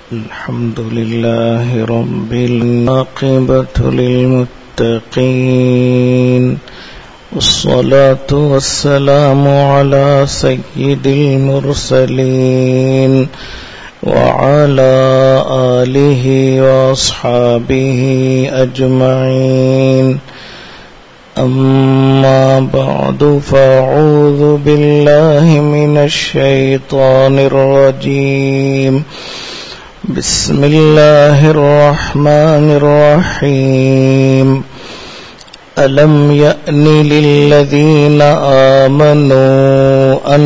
الحمد لله رب العاقبة للمتقين والصلاة والسلام على سيد المرسلين وعلى آله وأصحابه أجمعين أما بعد فأعوذ بالله من الشيطان الرجيم بسم الله الرحمن الرحيم ألم يأن للذين آمنوا أن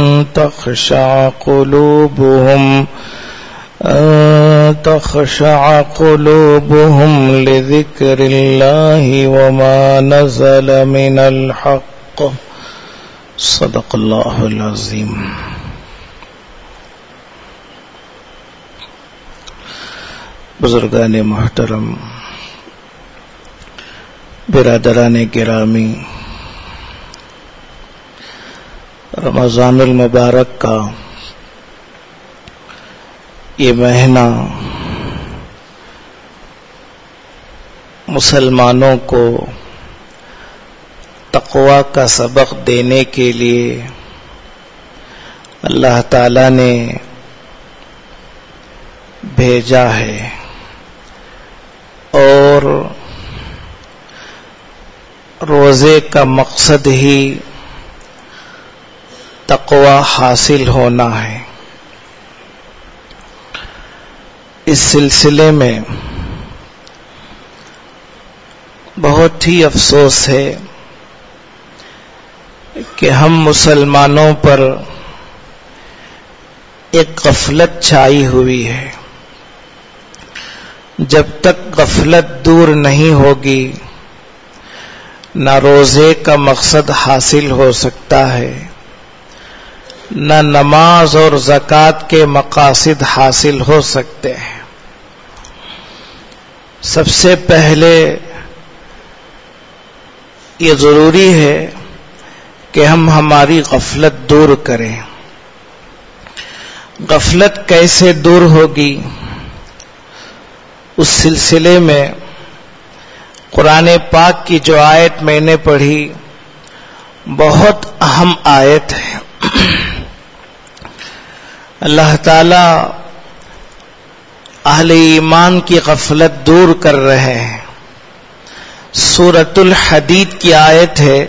تخشع قلوبهم لذكر الله وما نزل من الحق صدق الله العظيم. بزرگان محترم، برادران گرامی، رمضان المبارک کا یہ مہینہ مسلمانوں کو تقوی کا سبق دینے کے لیے اللہ تعالی نے بھیجا ہے، اور روزے کا مقصد ہی تقوی حاصل ہونا ہے۔ اس سلسلے میں بہت ہی افسوس ہے کہ ہم مسلمانوں پر ایک غفلت چھائی ہوئی ہے۔ جب تک غفلت دور نہیں ہوگی نہ روزے کا مقصد حاصل ہو سکتا ہے، نہ نماز اور زکوٰۃ کے مقاصد حاصل ہو سکتے ہیں۔ سب سے پہلے یہ ضروری ہے کہ ہم ہماری غفلت دور کریں۔ غفلت کیسے دور ہوگی؟ اس سلسلے میں قرآن پاک کی جو آیت میں نے پڑھی بہت اہم آیت ہے۔ اللہ تعالی اہل ایمان کی غفلت دور کر رہے ہیں۔ سورۃ الحدید کی آیت ہے،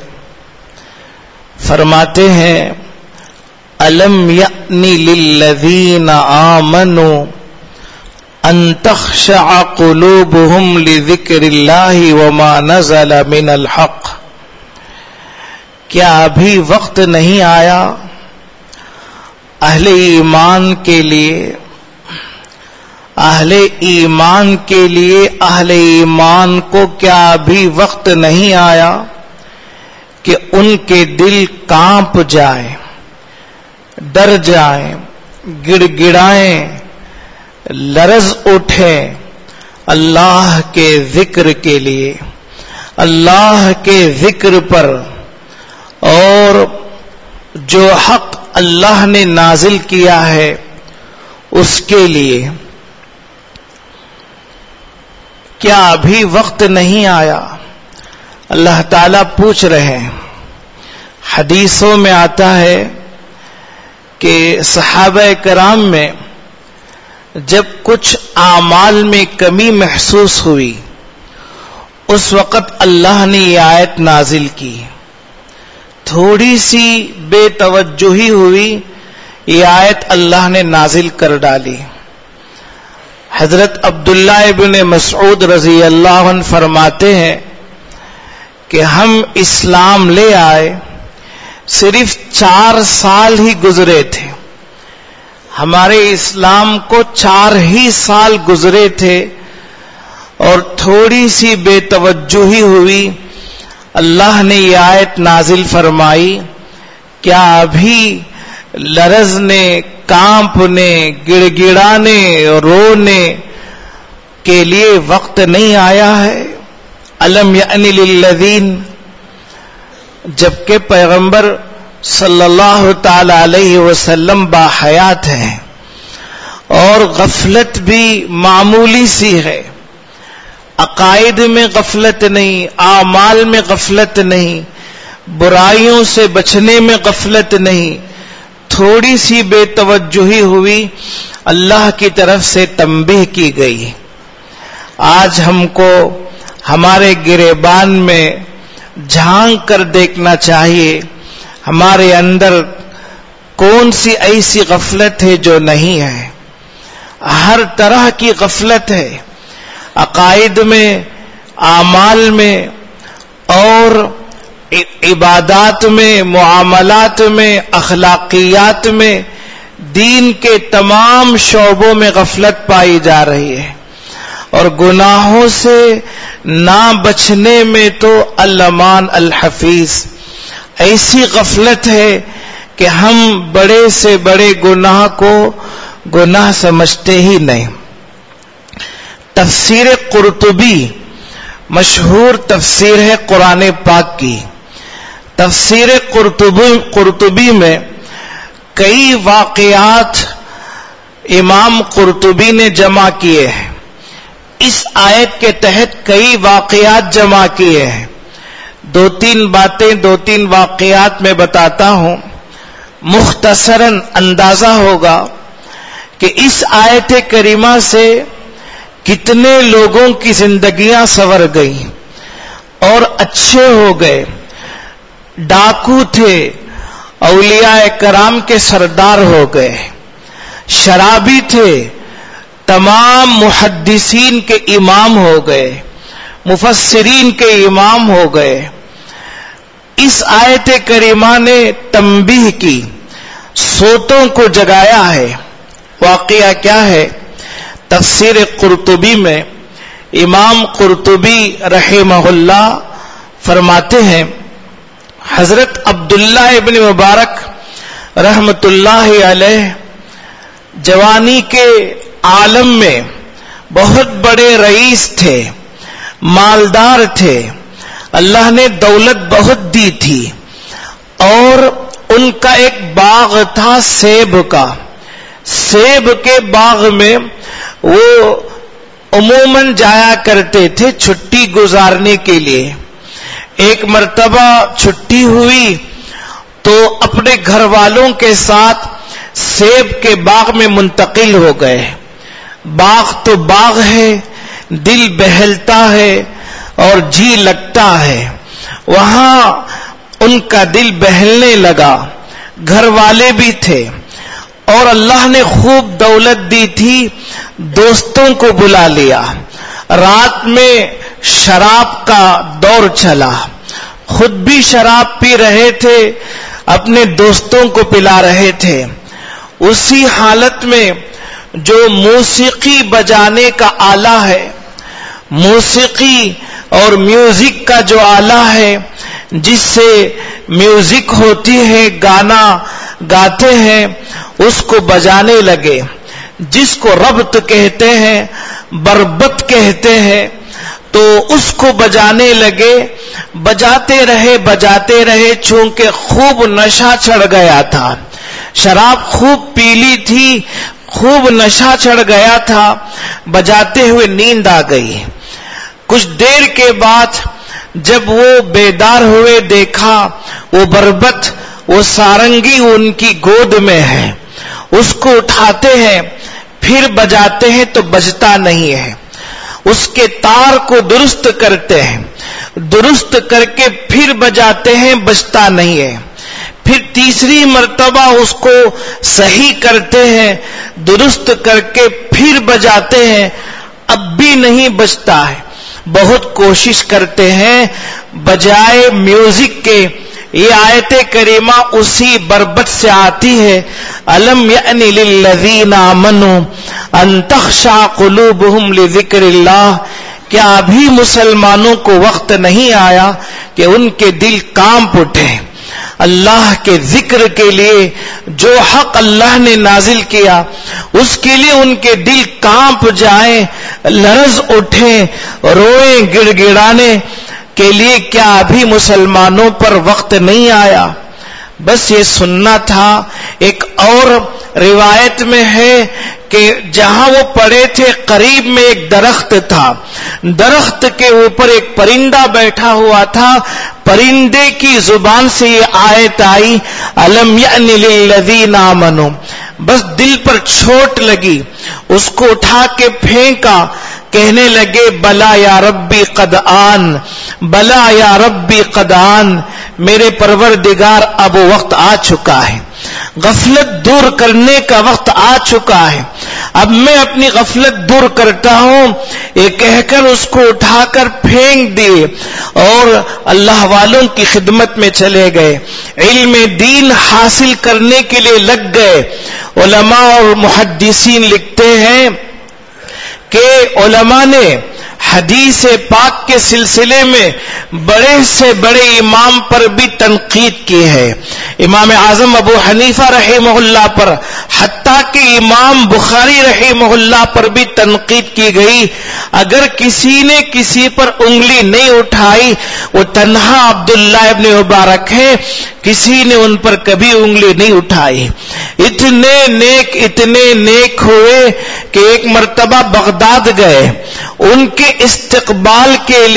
فرماتے ہیں أَلَمْ يَأْنِ لِلَّذِينَ آمَنُوا أَن تَخْشَعَ قُلُوبُهُمْ لِذِكْرِ اللَّهِ وَمَا نَزَلَ مِنَ الْحَقِّ۔ کیا ابھی وقت نہیں آیا اہل ایمان کے لیے، اہل ایمان کو کیا ابھی وقت نہیں آیا کہ ان کے دل کانپ جائیں، ڈر جائیں، گڑ گڑائیں، لرز اٹھیں اللہ کے ذکر کے لیے، اللہ کے ذکر پر، اور جو حق اللہ نے نازل کیا ہے اس کے لیے۔ کیا ابھی وقت نہیں آیا؟ اللہ تعالیٰ پوچھ رہے ہیں۔ حدیثوں میں آتا ہے کہ صحابہ کرام میں جب کچھ اعمال میں کمی محسوس ہوئی اس وقت اللہ نے یہ آیت نازل کی۔ تھوڑی سی بے توجہی ہوئی، یہ آیت اللہ نے نازل کر ڈالی۔ حضرت عبداللہ ابن مسعود رضی اللہ عنہ فرماتے ہیں کہ ہم اسلام لے آئے، صرف 4 سال ہی گزرے تھے، ہمارے اسلام کو 4 ہی سال گزرے تھے، اور تھوڑی سی بے توجہی ہوئی، اللہ نے یہ آیت نازل فرمائی۔ کیا ابھی لرزنے، کانپنے، گڑ گڑانے، رونے کے لیے وقت نہیں آیا ہے؟ أَلَمْ يَأْنِ لِلَّذِينَ، جبکہ پیغمبر صلی اللہ تعالی علیہ وسلم باحیات ہیں اور غفلت بھی معمولی سی ہے. عقائد میں غفلت نہیں، اعمال میں غفلت نہیں، برائیوں سے بچنے میں غفلت نہیں، تھوڑی سی بے توجہی ہوئی، اللہ کی طرف سے تنبیہ کی گئی. آج ہم کو ہمارے گریبان میں جھانک کر دیکھنا چاہیے، ہمارے اندر کون سی ایسی غفلت ہے جو نہیں ہے. ہر طرح کی غفلت ہے، عقائد میں، اعمال میں اور عبادات میں، معاملات میں، اخلاقیات میں، دین کے تمام شعبوں میں غفلت پائی جا رہی ہے. اور گناہوں سے نہ بچنے میں تو الامان الحفیظ، ایسی غفلت ہے کہ ہم بڑے سے بڑے گناہ کو گناہ سمجھتے ہی نہیں. تفسیر قرطبی مشہور تفسیر ہے قرآن پاک کی. تفسیر قرطبی میں کئی واقعات امام قرطبی نے جمع کیے ہیں. اس آیت کے تحت کئی واقعات جمع کیے ہیں. دو تین واقعات میں بتاتا ہوں. مختصراً اندازہ ہوگا کہ اس آیت کریمہ سے کتنے لوگوں کی زندگیاں سنور گئی اور اچھے ہو گئے. ڈاکو تھے، اولیاء کرام کے سردار ہو گئے. شرابی تھے، تمام محدثین کے امام ہو گئے، مفسرین کے امام ہو گئے. اس آیت کریمہ نے تنبیہ کی، سوتوں کو جگایا ہے. واقعہ کیا ہے؟ تفسیر قرطبی میں امام قرطبی رحمہ اللہ فرماتے ہیں، حضرت عبداللہ ابن مبارک رحمت اللہ علیہ جوانی کے عالم میں بہت بڑے رئیس تھے، مالدار تھے، اللہ نے دولت بہت دی تھی. اور ان کا ایک باغ تھا سیب کا. سیب کے باغ میں وہ عموماً جایا کرتے تھے چھٹی گزارنے کے لیے. ایک مرتبہ چھٹی ہوئی تو اپنے گھر والوں کے ساتھ سیب کے باغ میں منتقل ہو گئے. باغ تو باغ ہے، دل بہلتا ہے اور جی لگتا ہے. وہاں ان کا دل بہلنے لگا، گھر والے بھی تھے اور اللہ نے خوب دولت دی تھی. دوستوں کو بلا لیا. رات میں شراب کا دور چلا، خود بھی شراب پی رہے تھے، اپنے دوستوں کو پلا رہے تھے. اسی حالت میں جو موسیقی بجانے کا آلہ ہے، موسیقی اور میوزک کا جو آلہ ہے جس سے میوزک ہوتی ہے، گانا گاتے ہیں، اس کو بجانے لگے. جس کو ربط کہتے ہیں، بربط کہتے ہیں، تو اس کو بجانے لگے. بجاتے رہے چونکہ خوب نشہ چڑھ گیا تھا. شراب خوب پیلی تھی، خوب نشہ چڑھ گیا تھا. بجاتے ہوئے نیند آ گئی. کچھ دیر کے بعد جب وہ بیدار ہوئے، دیکھا وہ بربط، وہ سارنگی ان کی گود میں ہے. اس کو اٹھاتے ہیں، پھر بجاتے ہیں تو بجتا نہیں ہے. اس کے تار کو درست کرتے ہیں، درست کر کے پھر بجاتے ہیں، بجتا نہیں ہے. پھر تیسری مرتبہ اس کو صحیح کرتے ہیں، درست کر کے پھر بجاتے ہیں، اب بھی نہیں بجتا ہے. بہت کوشش کرتے ہیں بجائے میوزک کے. یہ آیت کریمہ اسی بربط سے آتی ہے، الم یأن للذین آمنوا ان تخشع قلوبہم لذکر اللہ. کیا ابھی مسلمانوں کو وقت نہیں آیا کہ ان کے دل کانپ اٹھیں اللہ کے ذکر کے لیے؟ جو حق اللہ نے نازل کیا اس کے لیے ان کے دل کانپ جائیں، لرز اٹھیں، روئیں گڑ گڑانے کے لیے. کیا ابھی مسلمانوں پر وقت نہیں آیا؟ بس یہ سننا تھا. ایک اور روایت میں ہے کہ جہاں وہ پڑے تھے قریب میں ایک درخت تھا، درخت کے اوپر ایک پرندہ بیٹھا ہوا تھا، پرندے کی زبان سے یہ آیت آئی الم یأن للذین آمنوا، بس دل پر چوٹ لگی، اس کو اٹھا کے پھینکا، کہنے لگے بلا یا ربی قد آن، بلا یا ربی قد آن، میرے پروردگار اب وقت آ چکا ہے، غفلت دور کرنے کا وقت آ چکا ہے، اب میں اپنی غفلت دور کرتا ہوں، یہ کہہ کر اس کو اٹھا کر پھینک دیے اور اللہ والوں کی خدمت میں چلے گئے، علم دین حاصل کرنے کے لیے لگ گئے۔ علماء اور محدثین لکھتے ہیں کہ علماء نے حدیث پاک کے سلسلے میں بڑے سے بڑے امام پر بھی تنقید کی ہے، امام اعظم ابو حنیفہ رحمہ اللہ پر، حتیٰ کہ امام بخاری رحمہ اللہ پر بھی تنقید کی گئی، اگر کسی نے کسی پر انگلی نہیں اٹھائی وہ تنہا عبداللہ ابن مبارک ہے، کسی نے ان پر کبھی انگلی نہیں اٹھائی۔ اتنے نیک ہوئے کہ ایک مرتبہ بغداد گئے، ان کے استقبال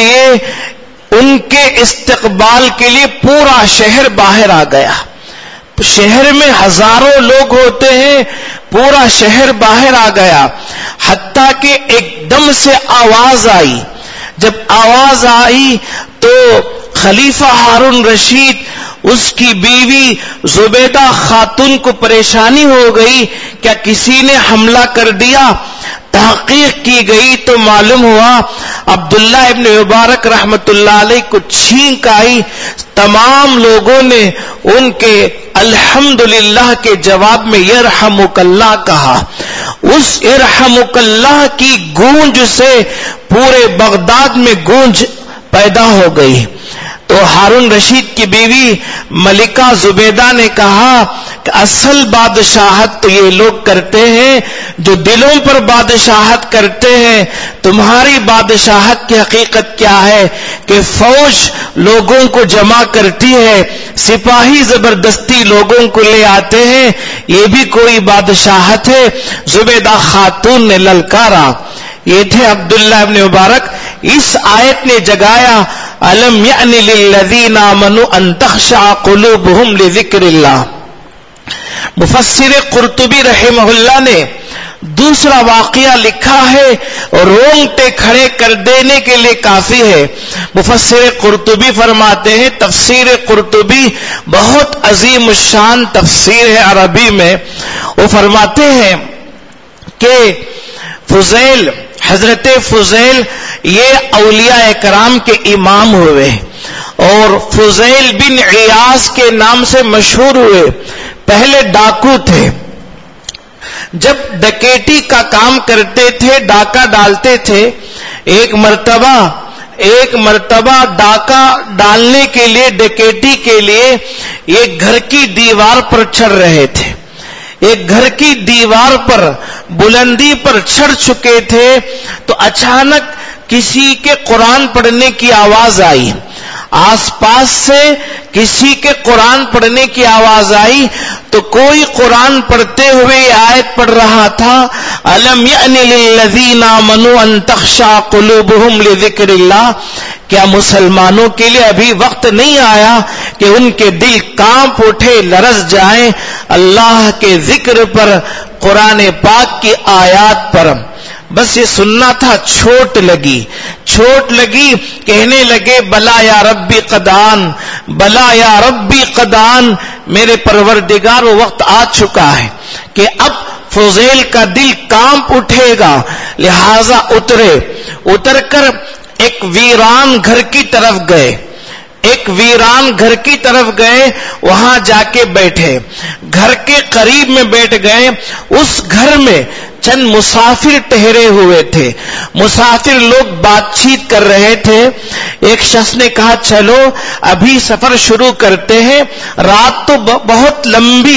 کے لیے پورا شہر باہر آ گیا، شہر میں ہزاروں لوگ ہوتے ہیں، پورا شہر باہر آ گیا، حتیٰ کہ ایک دم سے آواز آئی، جب آواز آئی تو خلیفہ ہارون رشید، اس کی بیوی زبیدہ خاتون کو پریشانی ہو گئی، کیا کسی نے حملہ کر دیا؟ تحقیق کی گئی تو معلوم ہوا عبداللہ ابن مبارک رحمت اللہ علیہ کو چھینک آئی، تمام لوگوں نے ان کے الحمدللہ کے جواب میں یرحمک اللہ کہا، اس یرحمک اللہ کی گونج سے پورے بغداد میں گونج پیدا ہو گئی۔ تو ہارون رشید کی بیوی ملکہ زبیدہ نے کہا کہ اصل بادشاہت تو یہ لوگ کرتے ہیں جو دلوں پر بادشاہت کرتے ہیں، تمہاری بادشاہت کی حقیقت کیا ہے کہ فوج لوگوں کو جمع کرتی ہے، سپاہی زبردستی لوگوں کو لے آتے ہیں، یہ بھی کوئی بادشاہت ہے؟ زبیدہ خاتون نے للکارا، یہ تھے عبداللہ ابن مبارک۔ اس آیت نے جگایا الم یأن للذین آمنوا ان تخشع قلوبہم لذکر اللہ۔ مفسر قرطبی رحمہ اللہ نے دوسرا واقعہ لکھا ہے اور رونگٹے کھڑے کر دینے کے لیے کافی ہے۔ مفسر قرطبی فرماتے ہیں، تفسیر قرطبی بہت عظیم الشان تفسیر ہے عربی میں، وہ فرماتے ہیں کہ فضیل، حضرت فضیل یہ اولیاء کرام کے امام ہوئے اور فضیل بن عیاض کے نام سے مشہور ہوئے، پہلے ڈاکو تھے، جب ڈکیٹی کا کام کرتے تھے، ڈاکہ ڈالتے تھے، ایک مرتبہ ڈاکہ ڈالنے کے لیے، ڈکیٹی کے لیے ایک گھر کی دیوار پر چڑھ رہے تھے، ایک گھر کی دیوار پر بلندی پر چڑھ چکے تھے تو اچانک کسی کے قرآن پڑھنے کی آواز آئی، آس پاس سے کسی کے قرآن پڑھنے کی آواز آئی تو کوئی قرآن پڑھتے ہوئے یہ آیت پڑھ رہا تھا الم یأن للذین آمنوا ان تخشع قلوبہم لذکر اللہ، کیا مسلمانوں کے لیے ابھی وقت نہیں آیا کہ ان کے دل کانپ اٹھے، لرز جائیں اللہ کے ذکر پر، قرآن پاک کی آیات پر؟ بس یہ سننا تھا، چھوٹ لگی، کہنے لگے بلا یا ربی قدان، بلا یا ربی قدان، میرے پروردگار وہ وقت آ چکا ہے کہ اب فضیل کا دل کانپ اٹھے گا، لہذا اتر کر ایک ویران گھر کی طرف گئے، وہاں جا کے بیٹھے، گھر کے قریب میں بیٹھ گئے، اس گھر میں چند مسافر ٹھہرے ہوئے تھے، مسافر لوگ بات چیت کر رہے تھے، ایک شخص نے کہا چلو ابھی سفر شروع کرتے ہیں، رات تو بہت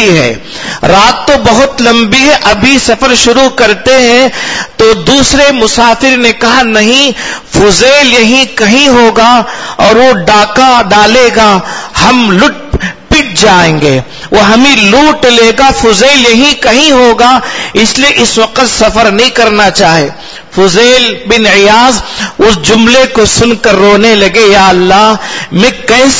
لمبی ہے، ابھی سفر شروع کرتے ہیں، تو دوسرے مسافر نے کہا نہیں، فضیل یہیں کہیں ہوگا اور وہ ڈاکہ ڈالے گا، ہم لٹ پٹ جائیں گے, وہ ہمیں لوٹ لے گا. فضیل یہی کہیں ہوگا, اس لیے اس وقت سفر نہیں کرنا چاہے. فضیل بن عیاض اس جملے کو سن کر رونے لگے, یا اللہ میں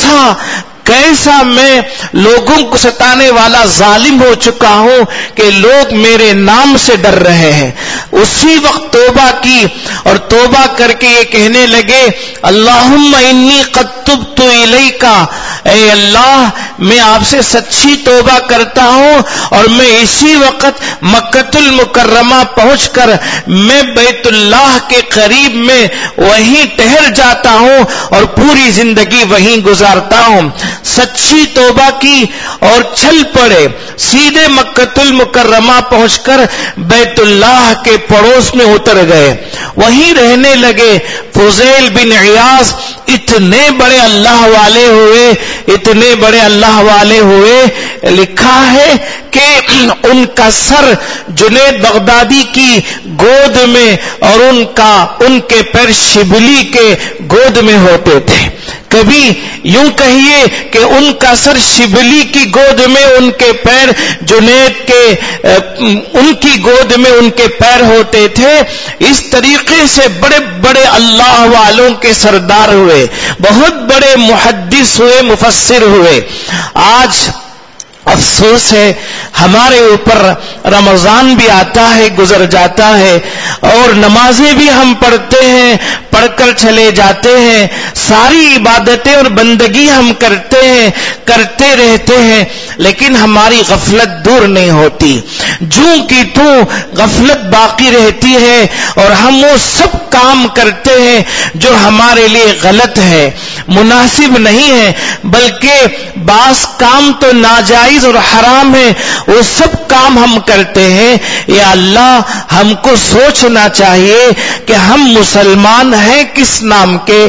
کیسا میں لوگوں کو ستانے والا ظالم ہو چکا ہوں کہ لوگ میرے نام سے ڈر رہے ہیں. اسی وقت توبہ کی اور توبہ کر کے یہ کہنے لگے, اللہم انی قد تبت الیک, اے اللہ میں آپ سے سچی توبہ کرتا ہوں اور میں اسی وقت مکۃ المکرمہ پہنچ کر میں بیت اللہ کے قریب میں وہیں ٹھہر جاتا ہوں اور پوری زندگی وہیں گزارتا ہوں. سچی توبہ کی اور چل پڑے, سیدھے مکۃ المکرمہ پہنچ کر بیت اللہ کے پڑوس میں اتر گئے, وہیں رہنے لگے. فضیل بن عیاض اتنے بڑے اللہ والے ہوئے, اتنے بڑے اللہ والے ہوئے, لکھا ہے کہ ان کا سر جنید بغدادی کی گود میں اور ان کے پیر شبلی کے گود میں ہوتے تھے. کبھی یوں کہیے کہ ان کا سر شبلی کی گود میں, ان کے پیر جنید کے ان کی گود میں ان کے پیر ہوتے تھے. اس طریقے سے بڑے بڑے اللہ والوں کے سردار ہوئے, بہت بڑے محدث ہوئے, مفسر ہوئے. آج افسوس ہے ہمارے اوپر رمضان بھی آتا ہے, گزر جاتا ہے, اور نمازیں بھی ہم پڑھتے ہیں, پڑھ کر چلے جاتے ہیں, ساری عبادتیں اور بندگی ہم کرتے ہیں, کرتے رہتے ہیں, لیکن ہماری غفلت دور نہیں ہوتی. جوں کی توں غفلت باقی رہتی ہے اور ہم وہ سب کام کرتے ہیں جو ہمارے لیے غلط ہے, مناسب نہیں ہے, بلکہ بعض کام تو ناجائز اور حرام ہے, وہ سب کام ہم کرتے ہیں. یا اللہ ہم کو سوچنا چاہیے کہ ہم مسلمان ہیں کس نام کے.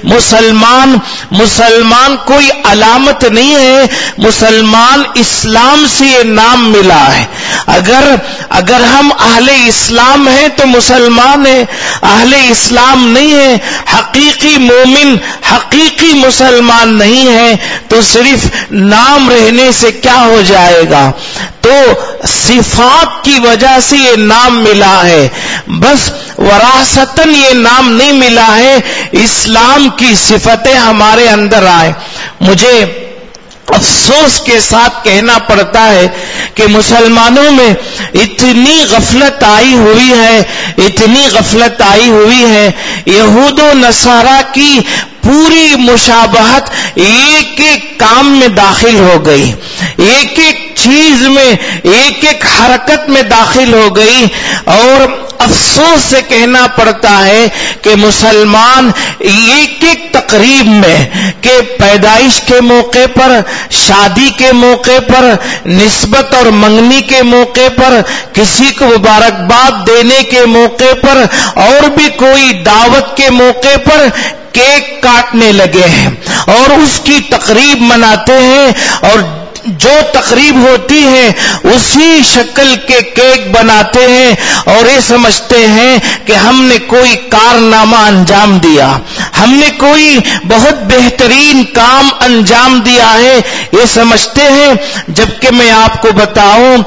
مسلمان کوئی علامت نہیں ہے, مسلمان اسلام سے یہ نام ملا ہے. اگر ہم اہل اسلام ہیں تو مسلمان ہیں, اہل اسلام نہیں ہے, حقیقی مومن حقیقی مسلمان نہیں ہے, تو صرف نام رہنے سے کیا ہو جائے گا. تو صفات کی وجہ سے یہ نام ملا ہے, بس وراثتاً یہ نام نہیں ملا ہے, اسلام کی صفتیں ہمارے اندر آئے. مجھے افسوس کے ساتھ کہنا پڑتا ہے کہ مسلمانوں میں اتنی غفلت آئی ہوئی ہے, اتنی غفلت آئی ہوئی ہے. یہود و نصارہ کی پوری مشابہت ایک ایک کام میں داخل ہو گئی, ایک ایک چیز میں, ایک ایک حرکت میں داخل ہو گئی. اور افسوس سے کہنا پڑتا ہے کہ مسلمان ایک ایک تقریب میں, کہ پیدائش کے موقع پر, شادی کے موقع پر, نسبت اور منگنی کے موقع پر, کسی کو مبارکباد دینے کے موقع پر, اور بھی کوئی دعوت کے موقع پر کیک کاٹنے لگے ہیں اور اس کی تقریب مناتے ہیں, اور جو تقریب ہوتی ہے اسی شکل کے کیک بناتے ہیں اور یہ سمجھتے ہیں کہ ہم نے کوئی کارنامہ انجام دیا, ہم نے کوئی بہت بہترین کام انجام دیا ہے, یہ سمجھتے ہیں. جبکہ میں آپ کو بتاؤں,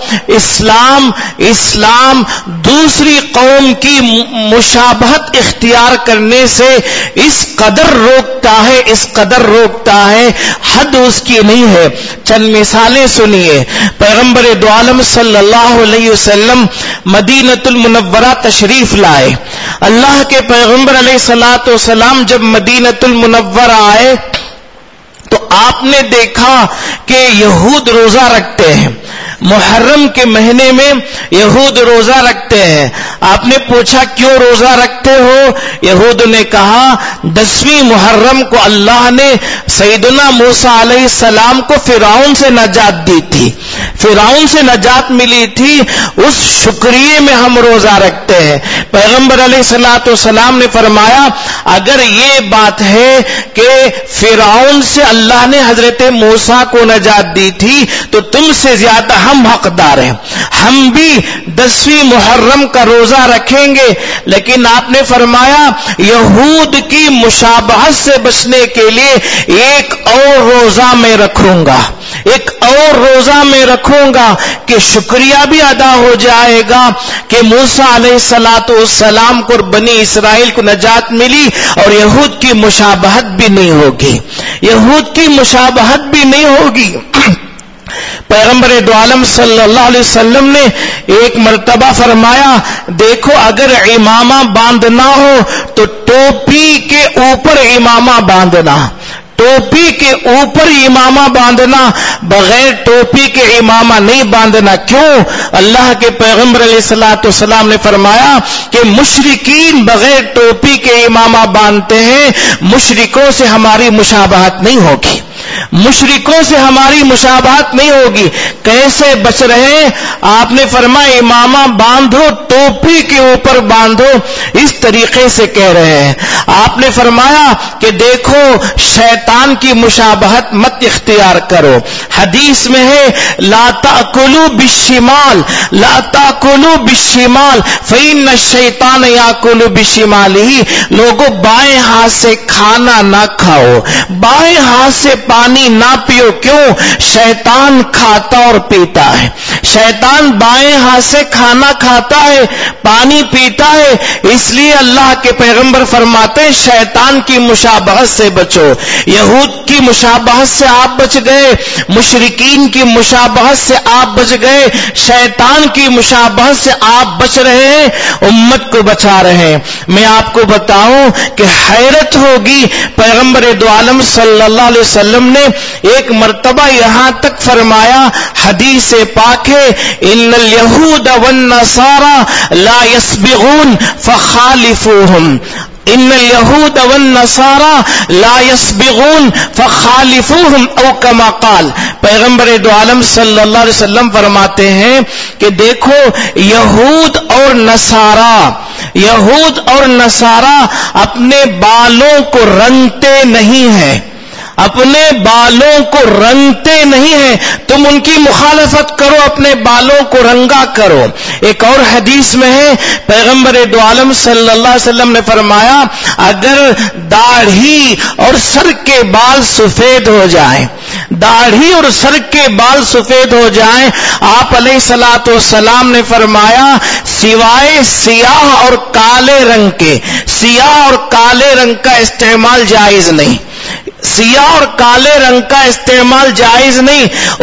اسلام دوسری قوم کی مشابہت اختیار کرنے سے اس قدر روکتا ہے, حد اس کی نہیں ہے. چند مثالیں سنیے. پیغمبر دو عالم صلی اللہ علیہ وسلم مدینۃ المنورہ تشریف لائے. اللہ کے پیغمبر علیہ الصلوۃ والسلام جب مدینۃ المنورہ آئے تو آپ نے دیکھا کہ یہود روزہ رکھتے ہیں. محرم کے مہینے میں یہود روزہ رکھتے ہیں. آپ نے پوچھا کیوں روزہ رکھتے ہو؟ یہود نے کہا 10ویں محرم کو اللہ نے سیدنا موسیٰ علیہ السلام کو فرعون سے نجات دی تھی, فرعون سے نجات ملی تھی, اس شکریہ میں ہم روزہ رکھتے ہیں. پیغمبر علیہ الصلوۃ والسلام نے فرمایا اگر یہ بات ہے کہ فرعون سے اللہ نے حضرت موسیٰ کو نجات دی تھی تو تم سے زیادہ ہم حقدار ہیں, ہم بھی 10ویں محرم کا روزہ رکھیں گے. لیکن آپ نے فرمایا یہود کی مشابہت سے بچنے کے لیے ایک اور روزہ میں رکھوں گا, ایک اور روزہ میں رکھوں گا کہ شکریہ بھی ادا ہو جائے گا کہ موسیٰ علیہ السلام کو اور بنی اسرائیل کو نجات ملی اور یہود کی مشابہت بھی نہیں ہوگی، یہود کی مشابہت بھی نہیں ہوگی۔ پیغمبر دو عالم صلی اللہ علیہ وسلم نے ایک مرتبہ فرمایا، دیکھو اگر امامہ باندھنا ہو تو ٹوپی کے اوپر امامہ باندھنا، ٹوپی کے اوپر امامہ باندھنا، بغیر ٹوپی کے امامہ نہیں باندھنا۔ کیوں؟ اللہ کے پیغمبر علیہ السلام نے فرمایا کہ مشرکین بغیر ٹوپی کے امامہ باندھتے ہیں، مشرکوں سے ہماری مشابہت نہیں ہوگی، مشرکوں سے ہماری مشابہت نہیں ہوگی۔ کیسے بچ رہے؟ آپ نے فرمایا امامہ باندھو، ٹوپی کے اوپر باندھو، اس طریقے سے کہہ رہے ہیں۔ آپ نے فرمایا کہ دیکھو شیطان کی مشابہت مت اختیار کرو۔ حدیث میں ہے لا تأکلوا بالشمال، لا تأکلوا بالشمال فإن الشیطان یأکل بشمالہ، لوگوں بائیں ہاتھ سے کھانا نہ کھاؤ، بائیں ہاتھ سے پانی نہ پیو۔ کیوں؟ شیطان کھاتا اور پیتا ہے، شیطان بائیں ہاتھ سے کھانا کھاتا ہے، پانی پیتا ہے، اس لیے اللہ کے پیغمبر فرماتے ہیں شیطان کی مشابہت سے بچو۔ یہود کی مشابہت سے آپ بچ گئے، مشرکین کی مشابہت سے آپ بچ گئے، شیطان کی مشابہت سے آپ بچ رہے ہیں، امت کو بچا رہے ہیں۔ میں آپ کو بتاؤں کہ حیرت ہوگی، پیغمبر دو عالم صلی اللہ علیہ وسلم نے ایک مرتبہ یہاں تک فرمایا، حدیث پاک ہے ان الیہود والنصارى لا يسبغون فخالفوهم، ان الیہود والنصارى لا يسبغون فخالفوهم او کما قال۔ پیغمبر دو عالم صلی اللہ علیہ وسلم فرماتے ہیں کہ دیکھو یہود اور نصارہ، یہود اور نصارہ اپنے بالوں کو رنگتے نہیں ہیں، اپنے بالوں کو رنگتے نہیں ہیں، تم ان کی مخالفت کرو، اپنے بالوں کو رنگا کرو۔ ایک اور حدیث میں ہے پیغمبر دو عالم صلی اللہ علیہ وسلم نے فرمایا اگر داڑھی اور سر کے بال سفید ہو جائیں، داڑھی اور سر کے بال سفید ہو جائیں، آپ علیہ السلام نے فرمایا سوائے سیاہ اور کالے رنگ کے، سیاہ اور کالے رنگ کا استعمال جائز نہیں، سیاہ اور کالے رنگ کا استعمال جائز نہیں،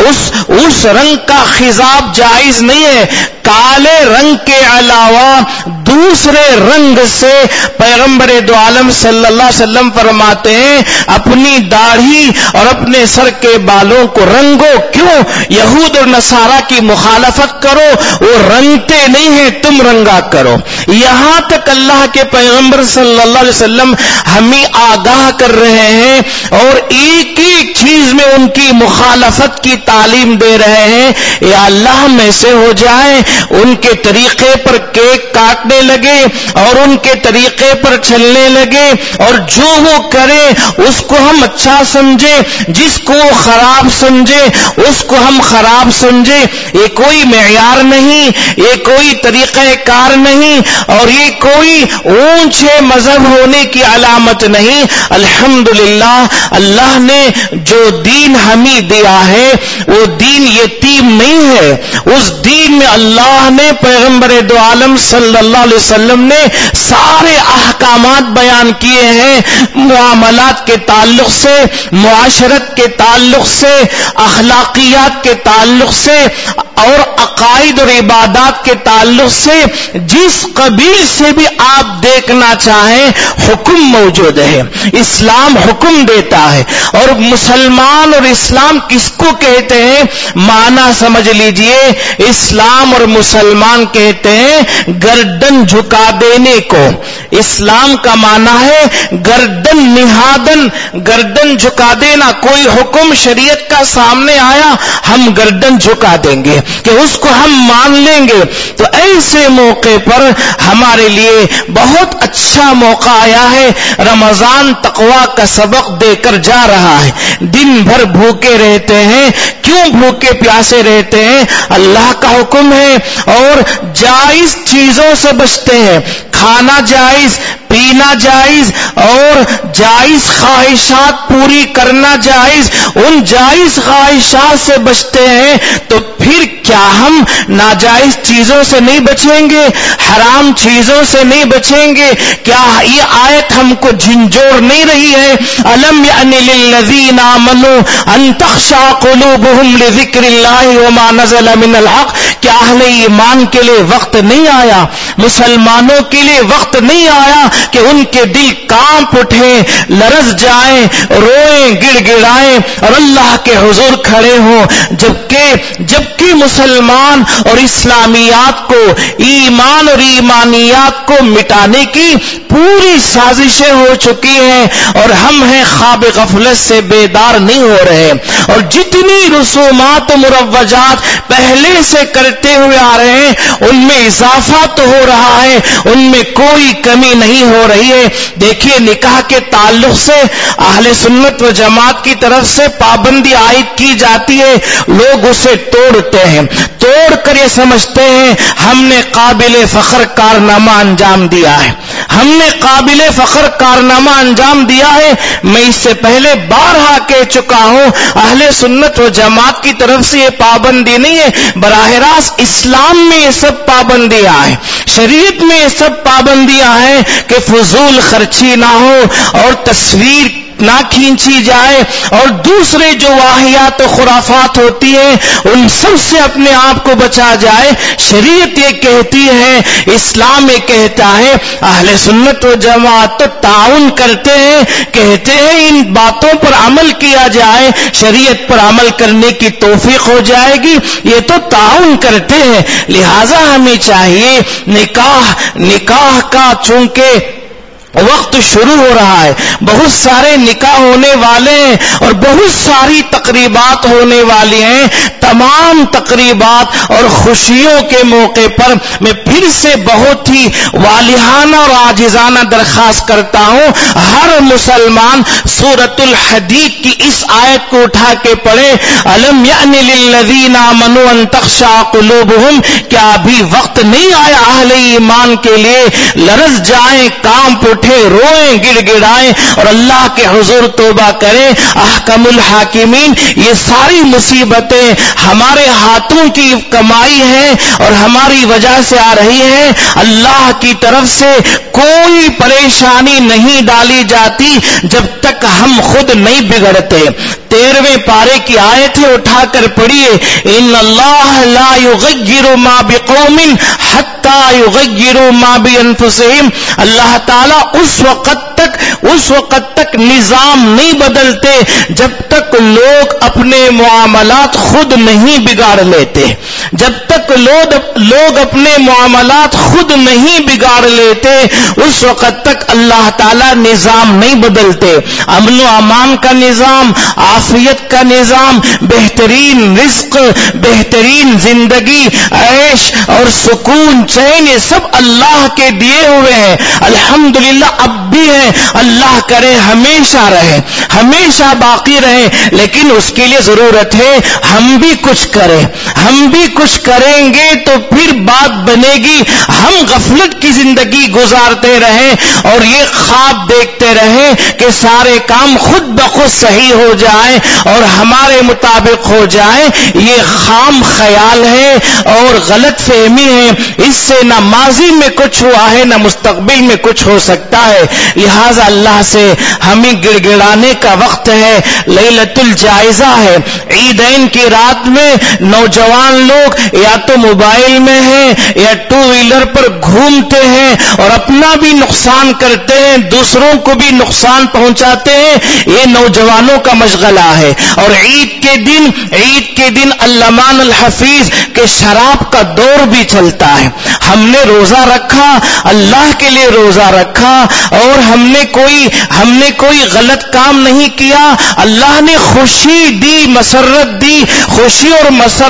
اس رنگ کا خضاب جائز نہیں ہے۔ کالے رنگ کے علاوہ دوسرے رنگ سے پیغمبر دو عالم صلی اللہ علیہ وسلم فرماتے ہیں اپنی داڑھی اور اپنے سر کے بالوں کو رنگو۔ کیوں؟ یہود اور نصارہ کی مخالفت کرو، وہ رنگتے نہیں ہیں، تم رنگا کرو۔ یہاں تک اللہ کے پیغمبر صلی اللہ علیہ وسلم ہمیں آگاہ کر رہے ہیں اور ایک ایک چیز میں ان کی مخالفت کی تعلیم دے رہے ہیں۔ یا اللہ میں سے ہو جائیں، ان کے طریقے پر کیک کاٹنے لگے اور ان کے طریقے پر چلنے لگے، اور جو وہ کرے اس کو ہم اچھا سمجھے، جس کو وہ خراب سمجھے اس کو ہم خراب سمجھے۔ یہ کوئی معیار نہیں، یہ کوئی طریقہ کار نہیں، اور یہ کوئی اونچے مذہب ہونے کی علامت نہیں۔ الحمدللہ اللہ نے جو دین ہمیں دیا ہے وہ دین یتیم نہیں ہے، اس دین میں اللہ نے پیغمبر دو عالم صلی اللہ علیہ وسلم نے سارے احکامات بیان کیے ہیں، معاملات کے تعلق سے، معاشرت کے تعلق سے، اخلاقیات کے تعلق سے اور عقائد اور عبادات کے تعلق سے، جس قبیل سے بھی آپ دیکھنا چاہیں حکم موجود ہے۔ اسلام حکم دیتا ہے، اور مسلمان اور اسلام کس کو کہتے ہیں معنی سمجھ لیجئے، اسلام اور مسلمان کہتے ہیں گردن جھکا دینے کو۔ اسلام کا معنی ہے گردن نہادن، گردن جھکا دینا۔ کوئی حکم شریعت کا سامنے آیا ہم گردن جھکا دیں گے کہ اس کو ہم مان لیں گے۔ تو ایسے موقع پر ہمارے لیے بہت اچھا موقع آیا ہے، رمضان تقویٰ کا سبق دے کر جا رہا ہے۔ دن بھر بھوکے رہتے ہیں، کیوں بھوکے پیاسے رہتے ہیں؟ اللہ کا حکم ہے، اور جائز چیزوں سے بچتے ہیں، کھانا جائز، پینا جائز اور جائز خواہشات پوری کرنا جائز، ان جائز خواہشات سے بچتے ہیں تو پھر کیا ہم ناجائز چیزوں سے نہیں بچیں گے؟ حرام چیزوں سے نہیں بچیں گے؟ کیا یہ آیت ہم کو جھنجھوڑ نہیں رہی ہے؟ الم یأن للذین آمنوا ان تخشع قلوبہم لذکر اللہ وما نزل من الحق؟ کیا اہل ایمان کے لیے وقت نہیں آیا، مسلمانوں کے لیے وقت نہیں آیا کہ ان کے دل کانپ اٹھیں، لرز جائیں، روئیں، گڑ گڑائیں اور اللہ کے حضور کھڑے ہوں؟ جبکہ مسلمان اور اسلامیات کو، ایمان اور ایمانیات کو مٹانے کی پوری سازشیں ہو چکی ہیں اور ہم ہیں خواب غفلت سے بیدار نہیں ہو رہے، اور جتنی رسومات و مروجات پہلے سے کرتے ہوئے آ رہے ہیں ان میں اضافہ تو ہو رہا ہے، ان میں کوئی کمی نہیں ہو رہی ہے۔ دیکھیے نکاح کے تعلق سے اہل سنت و جماعت کی طرف سے پابندی عائد کی جاتی ہے، لوگ اسے توڑتے ہیں، توڑ کر یہ سمجھتے ہیں ہم نے قابل فخر کارنامہ انجام دیا ہے، ہم نے قابل فخر کارنامہ انجام دیا ہے۔ میں اس سے پہلے بارہا کہہ چکا ہوں اہل سنت و جماعت کی طرف سے یہ پابندی نہیں ہے، براہ راست اسلام میں یہ سب پابندیاں ہیں، شریعت میں یہ سب پابندیاں ہیں کہ فضول خرچی نہ ہو اور تصویر نہ کھینچی جائے اور دوسرے جو واہیات و خرافات ہوتی ہیں ان سب سے اپنے آپ کو بچا جائے۔ شریعت یہ کہتی ہے، اسلام یہ کہتا ہے، اہل سنت و جماعت تو تعاون کرتے ہیں، کہتے ہیں ان باتوں پر عمل کیا جائے، شریعت پر عمل کرنے کی توفیق ہو جائے گی، یہ تو تعاون کرتے ہیں۔ لہذا ہمیں چاہیے نکاح کا چونکہ وقت شروع ہو رہا ہے، بہت سارے نکاح ہونے والے ہیں اور بہت ساری تقریبات ہونے والی ہیں، تمام تقریبات اور خوشیوں کے موقع پر میں پھر سے بہت ہی والہانہ اور عاجزانہ درخواست کرتا ہوں، ہر مسلمان سورۃ الحدید کی اس آیت کو اٹھا کے پڑھے، الم یأن للذین آمنوا ان تخشع قلوبہم، کیا ابھی وقت نہیں آیا اہل ایمان کے لیے لرز جائیں، کانپ اٹھے، روئیں، گڑ گڑائیں اور اللہ کے حضور توبہ کریں۔ احکم الحاکمین، یہ ساری مصیبتیں ہمارے ہاتھوں کی کمائی ہیں اور ہماری وجہ سے آ رہی ہیں، اللہ کی طرف سے کوئی پریشانی نہیں ڈالی جاتی جب تک ہم خود نہیں بگڑتے۔ 13ویں پارے کی آیتیں اٹھا کر پڑھیے، ان اللہ لا یغیر ما بقوم حتی یغیروا ما بانفسہم، اللہ تعالیٰ اس وقت تک نظام نہیں بدلتے جب تک لوگ اپنے معاملات خود نہیں بگاڑ لیتے، جب تک لوگ اپنے معاملات خود نہیں بگاڑ لیتے اس وقت تک اللہ تعالیٰ نظام نہیں بدلتے۔ امن و امان کا نظام، عافیت کا نظام، بہترین رزق، بہترین زندگی، عیش اور سکون، چین، یہ سب اللہ کے دیے ہوئے ہیں، الحمدللہ اب بھی ہے، اللہ کرے ہمیشہ رہے، ہمیشہ باقی رہے، لیکن اس کے لیے ضرورت ہے ہم بھی کچھ کریں، ہم بھی کچھ کریں گے تو پھر بات بنے گی۔ ہم غفلت کی زندگی گزارتے رہیں اور یہ خواب دیکھتے رہیں کہ سارے کام خود بخود صحیح ہو جائیں اور ہمارے مطابق ہو جائیں، یہ خام خیال ہے اور غلط فہمی ہے، اس سے نہ ماضی میں کچھ ہوا ہے نہ مستقبل میں کچھ ہو سکتا ہے۔ لہذا اللہ سے ہمیں گڑ گڑانے کا وقت ہے، لیلۃ الجائزہ ہے، عیدین کی رات میں نوجوان لوگ یا تو موبائل میں ہیں یا ٹو ویلر پر گھومتے ہیں اور اپنا بھی نقصان کرتے ہیں، دوسروں کو بھی نقصان پہنچاتے ہیں، یہ نوجوانوں کا مشغلہ ہے۔ اور عید کے دن علمان الحفیظ کے شراب کا دور بھی چلتا ہے۔ ہم نے روزہ رکھا، اللہ کے لیے روزہ رکھا اور ہم نے کوئی غلط کام نہیں کیا، اللہ نے خوشی دی، مسرت دی، خوشی اور مسرت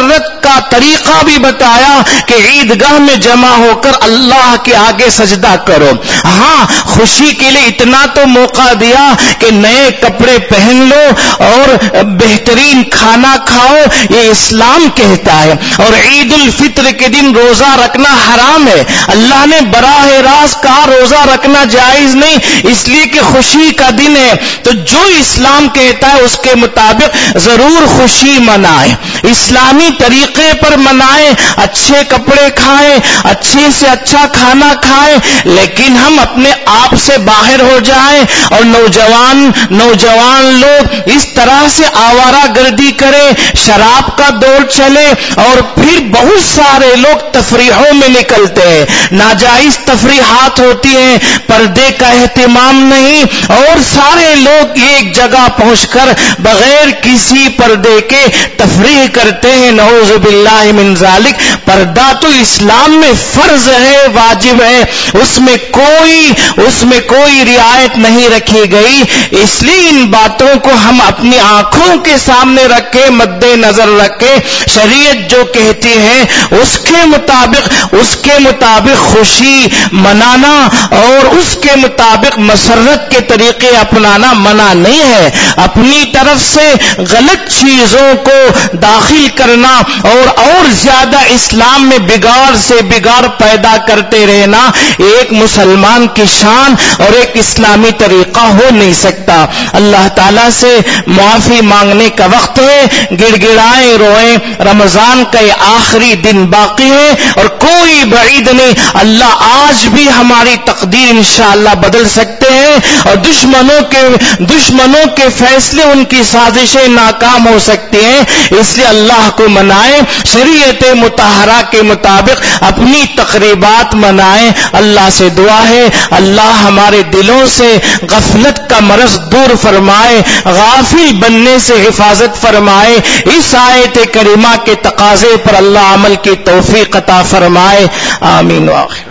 کا طریقہ بھی بتایا کہ عیدگاہ میں جمع ہو کر اللہ کے آگے سجدہ کرو. ہاں خوشی کے لیے اتنا تو موقع دیا کہ نئے کپڑے پہن لو اور بہترین کھانا کھاؤ، یہ اسلام کہتا ہے. اور عید الفطر کے دن روزہ رکھنا حرام ہے. اللہ نے براہ راست کہا روزہ رکھنا جائز نہیں، اس لیے کہ خوشی کا دن ہے. تو جو اسلام کہتا ہے اس کے مطابق ضرور خوشی منائیں، اسلامی طریقے پر منائیں، اچھے کپڑے کھائیں، اچھے سے اچھا کھانا کھائیں. لیکن ہم اپنے آپ سے باہر ہو جائیں اور نوجوان لوگ اس طرح سے آوارہ گردی کریں، شراب کا دور چلے، اور پھر بہت سارے لوگ تفریحوں میں نکلتے ہیں، ناجائز تفریحات ہوتی ہیں، پردے کا اہتمام نہیں، اور سارے لوگ ایک جگہ پہنچ کر بغیر کسی پردے کے تفریح کرتے ہیں. نعوذ باللہ من ذالک. پردہ تو اسلام میں فرض ہے، واجب ہے، اس میں کوئی رعایت نہیں رکھی گئی. اس لیے ان باتوں کو ہم اپنی آنکھوں کے سامنے رکھے، مد نظر رکھے، شریعت جو کہتی ہے اس کے مطابق خوشی منانا اور اس کے مطابق مسرت کے طریقے اپنانا منع نہیں ہے. اپنی طرف سے غلط چیزوں کو داخل کرنا اور زیادہ اسلام میں بگاڑ سے بگاڑ پیدا کرتے رہنا ایک مسلمان کی شان اور ایک اسلامی طریقہ ہو نہیں سکتا. اللہ تعالیٰ سے معافی مانگنے کا وقت ہے. گڑ گڑائیں روئیں، رمضان کا یہ آخری دن باقی ہے اور کوئی بعید نہیں. اللہ آج بھی ہماری تقدیر انشاءاللہ بدل سکتے ہیں اور دشمنوں کے فیصلے، ان کی سازشیں ناکام ہو سکتی ہیں. اس لیے اللہ کو منائیں، شریعت مطہرہ کے مطابق اپنی تقریبات منائیں. اللہ سے دعا ہے اللہ ہمارے دلوں سے غفلت کا مرض دور فرمائے، غافل بننے سے حفاظت فرمائے. اس آیت کریمہ کے تقاضے پر اللہ عمل کی توفیق عطا فرمائے. آمین. واخر